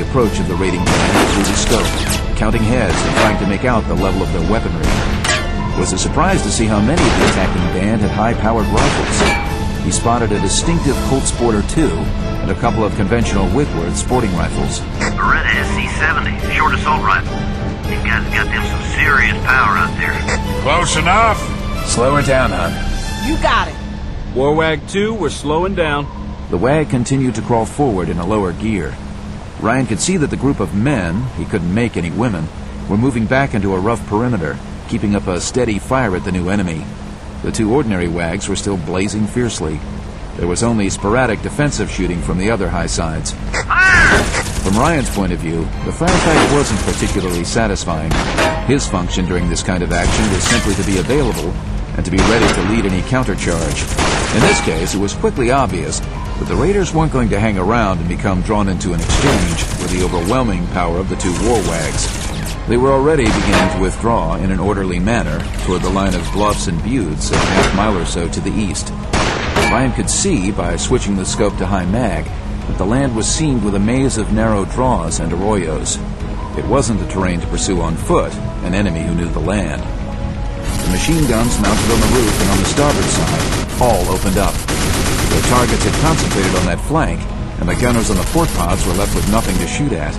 approach of the raiding band through the scope, counting heads and trying to make out the level of their weaponry. It was a surprise to see how many of the attacking band had high-powered rifles. He spotted a distinctive Colt Sporter II and a couple of conventional Whitworth sporting rifles. Beretta SC-70, short assault rifle. These guys got them some serious power out there. Close enough. Slow her down, hon. You got it. Warwag 2, we're slowing down. The WAG continued to crawl forward in a lower gear. Ryan could see that the group of men, he couldn't make any women, were moving back into a rough perimeter, keeping up a steady fire at the new enemy. The two ordinary WAGs were still blazing fiercely. There was only sporadic defensive shooting from the other high sides. From Ryan's point of view, the firefight wasn't particularly satisfying. His function during this kind of action was simply to be available and to be ready to lead any countercharge. In this case, it was quickly obvious that the raiders weren't going to hang around and become drawn into an exchange with the overwhelming power of the two war wags. They were already beginning to withdraw in an orderly manner toward the line of bluffs and buttes a half-mile or so to the east. Ryan could see, by switching the scope to high mag, that the land was seamed with a maze of narrow draws and arroyos. It wasn't the terrain to pursue on foot, an enemy who knew the land. The machine guns mounted on the roof and on the starboard side all opened up. Their targets had concentrated on that flank, and the gunners on the port pods were left with nothing to shoot at.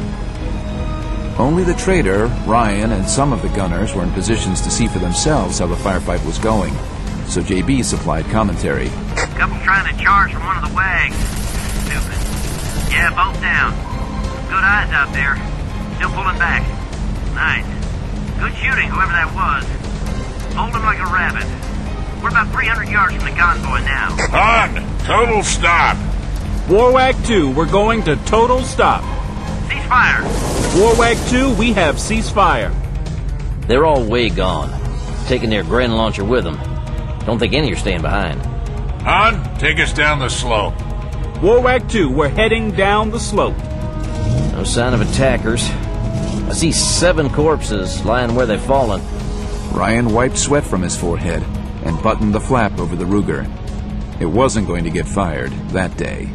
Only the trader, Ryan, and some of the gunners were in positions to see for themselves how the firefight was going, so JB supplied commentary. Couple trying to charge from one of the wags. Stupid. Yeah, both down. Good eyes out there. Still pulling back. Nice. Good shooting, whoever that was. Hold him like a rabbit. We're about 300 yards from the convoy now. On! Total stop! Warwag 2, we're going to total stop. Ceasefire! Warwag 2, we have ceasefire. They're all way gone. Taking their Grand Launcher with them. Don't think any are staying behind. Han, take us down the slope. Warwag 2, we're heading down the slope. No sign of attackers. I see 7 corpses lying where they've fallen. Ryan wiped sweat from his forehead and buttoned the flap over the Ruger. It wasn't going to get fired that day.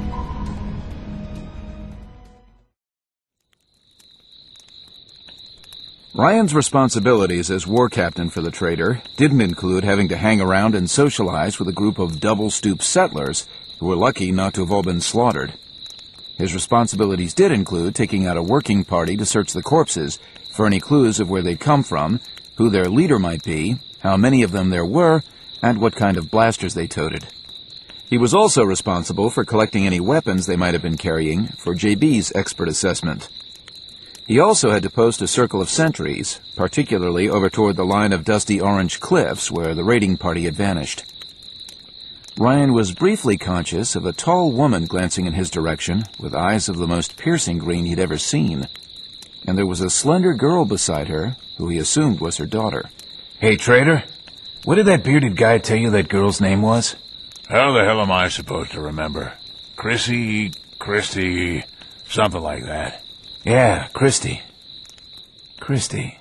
Ryan's responsibilities as war captain for the trader didn't include having to hang around and socialize with a group of double-stoop settlers who were lucky not to have all been slaughtered. His responsibilities did include taking out a working party to search the corpses for any clues of where they'd come from, who their leader might be, how many of them there were, and what kind of blasters they toted. He was also responsible for collecting any weapons they might have been carrying for JB's expert assessment. He also had to post a circle of sentries, particularly over toward the line of dusty orange cliffs where the raiding party had vanished. Ryan was briefly conscious of a tall woman glancing in his direction with eyes of the most piercing green he'd ever seen. And there was a slender girl beside her, who he assumed was her daughter. Hey, trader, what did that bearded guy tell you that girl's name was? How the hell am I supposed to remember? Chrissy, something like that. Yeah, Christy. Christy.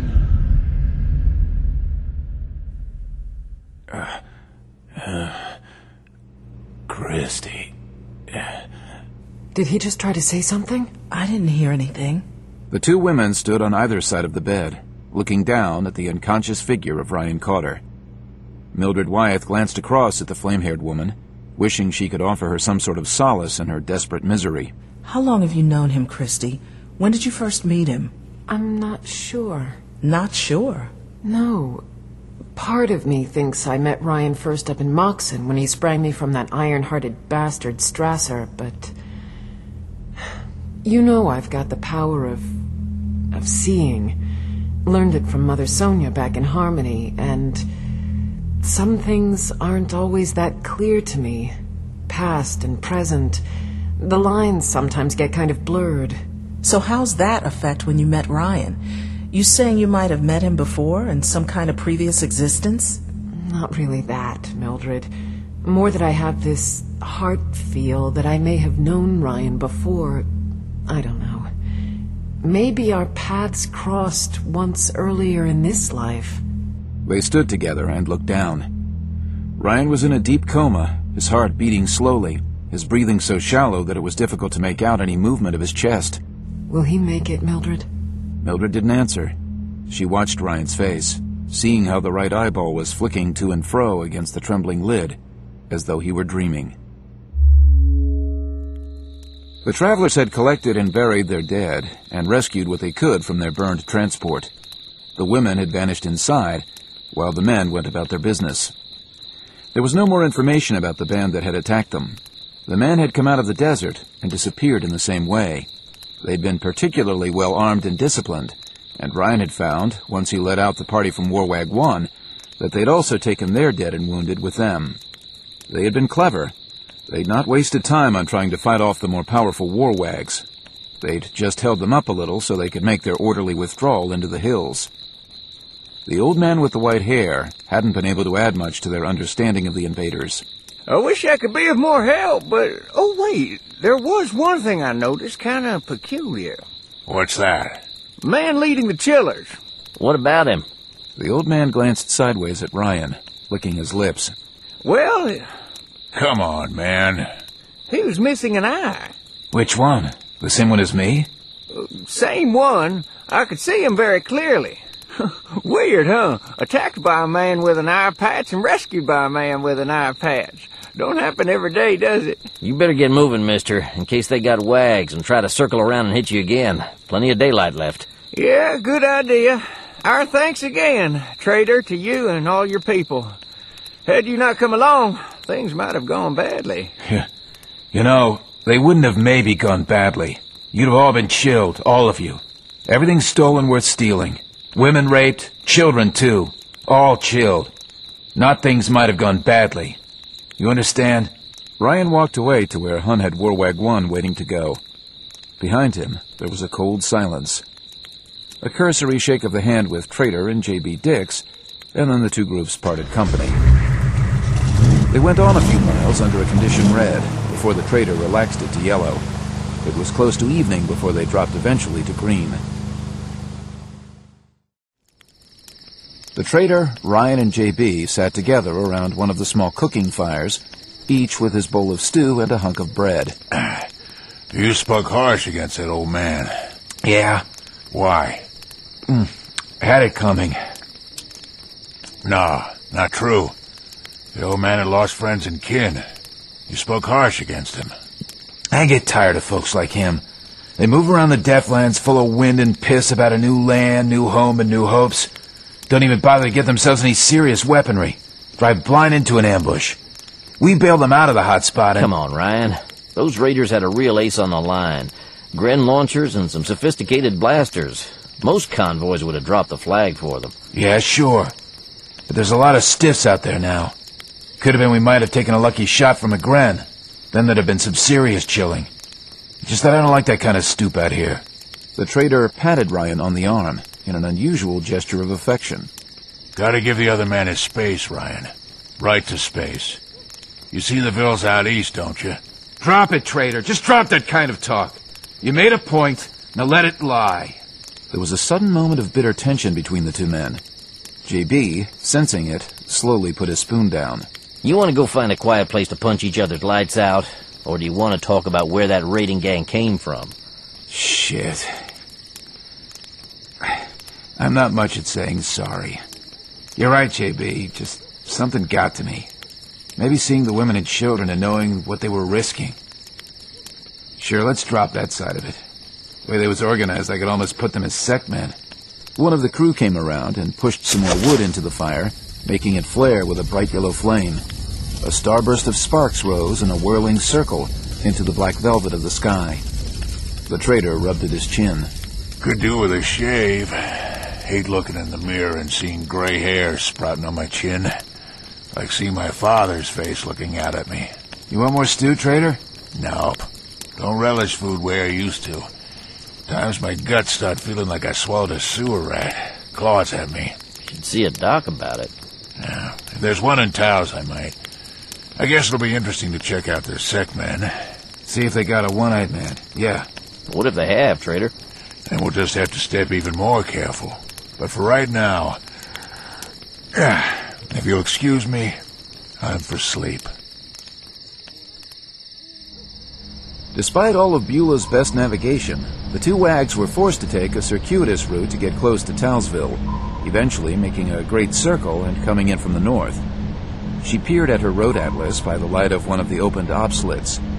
Christy. Did he just try to say something? I didn't hear anything. The two women stood on either side of the bed, looking down at the unconscious figure of Ryan Cotter. Mildred Wyeth glanced across at the flame-haired woman, wishing she could offer her some sort of solace in her desperate misery. How long have you known him, Christy? When did you first meet him? I'm not sure. Not sure? No. Part of me thinks I met Ryan first up in Moxon when he sprang me from that iron-hearted bastard Strasser, but... You know I've got the power of seeing. Learned it from Mother Sonia back in Harmony, and some things aren't always that clear to me. Past and present. The lines sometimes get kind of blurred. So how's that affect when you met Ryan? You saying you might have met him before in some kind of previous existence? Not really that, Mildred. More that I have this heart feel that I may have known Ryan before. I don't know. Maybe our paths crossed once earlier in this life. They stood together and looked down. Ryan was in a deep coma, his heart beating slowly, his breathing so shallow that it was difficult to make out any movement of his chest. Will he make it, Mildred? Mildred didn't answer. She watched Ryan's face, seeing how the right eyeball was flicking to and fro against the trembling lid, as though he were dreaming. The travelers had collected and buried their dead, and rescued what they could from their burned transport. The women had vanished inside, while the men went about their business. There was no more information about the band that had attacked them. The men had come out of the desert and disappeared in the same way. They'd been particularly well armed and disciplined, and Ryan had found, once he led out the party from Warwag 1, that they'd also taken their dead and wounded with them. They had been clever. They'd not wasted time on trying to fight off the more powerful Warwags. They'd just held them up a little so they could make their orderly withdrawal into the hills. The old man with the white hair hadn't been able to add much to their understanding of the invaders. I wish I could be of more help, but... Oh, wait, there was one thing I noticed kind of peculiar. What's that? Man leading the chillers. What about him? The old man glanced sideways at Ryan, licking his lips. Well... Come on, man. He was missing an eye. Which one? The same one as me? Same one. I could see him very clearly. Weird, huh? Attacked by a man with an eye patch and rescued by a man with an eye patch. Don't happen every day, does it? You better get moving, mister, in case they got wags and try to circle around and hit you again. Plenty of daylight left. Yeah, good idea. Our thanks again, trader, to you and all your people. Had you not come along, things might have gone badly. You know, they wouldn't have maybe gone badly. You'd have all been chilled, all of you. Everything stolen worth stealing. Women raped, children too. All chilled. Not things might have gone badly. You understand? Ryan walked away to where Hun had Warwag 1 waiting to go. Behind him, there was a cold silence. A cursory shake of the hand with Trader and J.B. Dix, and then the two groups parted company. They went on a few miles under a condition red, before the Trader relaxed it to yellow. It was close to evening before they dropped eventually to green. The Trader, Ryan, and J.B. sat together around one of the small cooking fires, each with his bowl of stew and a hunk of bread. You spoke harsh against that old man. Yeah. Why? Had it coming. No, not true. The old man had lost friends and kin. You spoke harsh against him. I get tired of folks like him. They move around the Deathlands full of wind and piss about a new land, new home, and new hopes. Don't even bother to get themselves any serious weaponry. Drive blind into an ambush. We bailed them out of the hot spot and... Come on, Ryan. Those raiders had a real ace on the line. Gren launchers and some sophisticated blasters. Most convoys would have dropped the flag for them. Yeah, sure. But there's a lot of stiffs out there now. Could have been we might have taken a lucky shot from a Gren. Then there'd have been some serious chilling. Just that I don't like that kind of stoop out here. The Trader patted Ryan on the arm in an unusual gesture of affection. Gotta give the other man his space, Ryan. Right to space. You see the vills out east, don't you? Drop it, Trader. Just drop that kind of talk. You made a point. Now let it lie. There was a sudden moment of bitter tension between the two men. J.B., sensing it, slowly put his spoon down. You want to go find a quiet place to punch each other's lights out? Or do you want to talk about where that raiding gang came from? Shit. I'm not much at saying sorry. You're right, J.B. Just something got to me. Maybe seeing the women and children and knowing what they were risking. Sure, let's drop that side of it. The way they was organized, I could almost put them as sectmen. One of the crew came around and pushed some more wood into the fire, making it flare with a bright yellow flame. A starburst of sparks rose in a whirling circle into the black velvet of the sky. The Trader rubbed at his chin. Could do with a shave. Hate looking in the mirror and seeing gray hair sprouting on my chin. Like seeing my father's face looking out at me. You want more stew, Trader? Nope. Don't relish food way I used to. Times my guts start feeling like I swallowed a sewer rat. Claws at me. Should see a doc about it. Yeah, if there's one in Taos, I might. I guess it'll be interesting to check out their sectmen. See if they got a one-eyed man. Yeah. What if they have, Trader? And we'll just have to step even more careful. But for right now, if you'll excuse me, I'm for sleep. Despite all of Beulah's best navigation, the two wags were forced to take a circuitous route to get close to Townsville, eventually making a great circle and coming in from the north. She peered at her road atlas by the light of one of the opened op slits